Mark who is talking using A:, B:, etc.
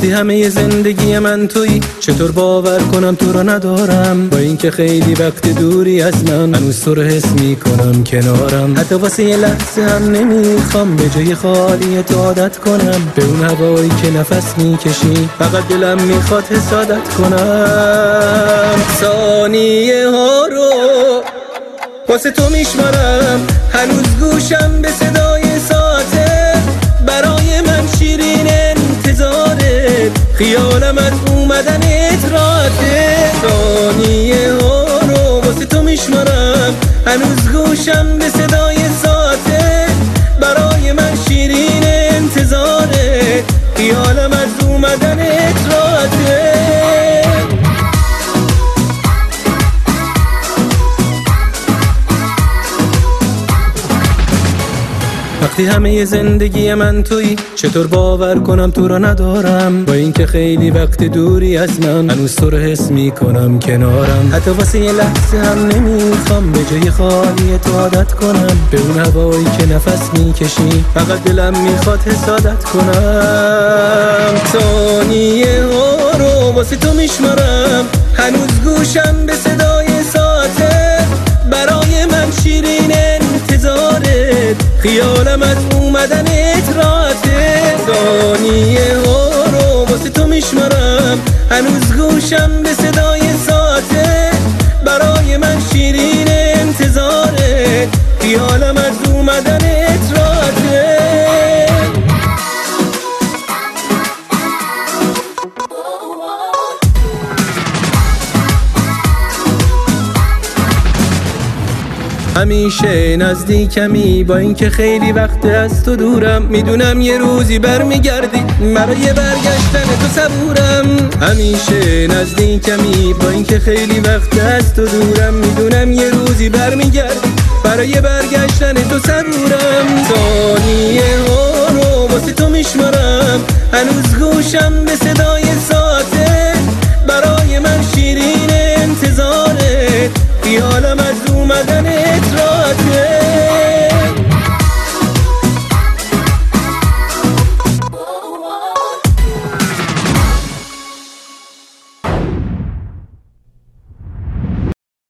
A: وقتی همه زندگی من تویی چطور باور کنم تو رو ندارم؟ با اینکه خیلی وقت دوری از من هنوز تو رو حس میکنم کنارم. حتی واسه یه لحظه هم نمیخوام به جای خالی تو عادت کنم به اون هوایی که نفس میکشی. فقط دلم میخواد حسادت کنم. ثانیه ها رو واسه تو میشمارم، هنوز گوشم به صدای ساعته. برای من شیرین انتظاره، خیالم از اومدنت راحته. ثانیه ها رو واسه تو میشمارم، هنوز گوشم به صدای ساعته. برای من شیرین انتظاره، خیالم از اومدنت راحته. وقتی همه زندگی من تویی چطور باور کنم تو رو ندارم؟ با اینکه خیلی وقت دوری از من هنوز تو رو حس میکنم کنارم. حتی واسه یه لحظه هم نمیخوام به جای خالی تو عادت کنم به اون هوایی که نفس میکشی. فقط دلم میخواد حسادت کنم. ثانیه ها رو واسه تو میشمارم، هنوز گوشم به صدای ساعته. برای من شیرین انتظاره، خیالم از اومدنت راحته. ثانیه ها رو واسه تو میشمارم، هنوز گوشم به صدای ساعته. برای من شیرین انتظاره، خیالم از اومدنت راحته. همیشه نزدیکمی با اینکه خیلی وقت از تو دورم. میدونم یه روزی برمیگردی، برای برگشتن تو صبورم. همیشه نزدیکمی با اینکه خیلی وقت از تو دورم. میدونم یه روزی برمیگردی، برای برگشتن تو صبورم. ثانیه ها رو واسه تو میشمارم، هنوز گوشم به صدا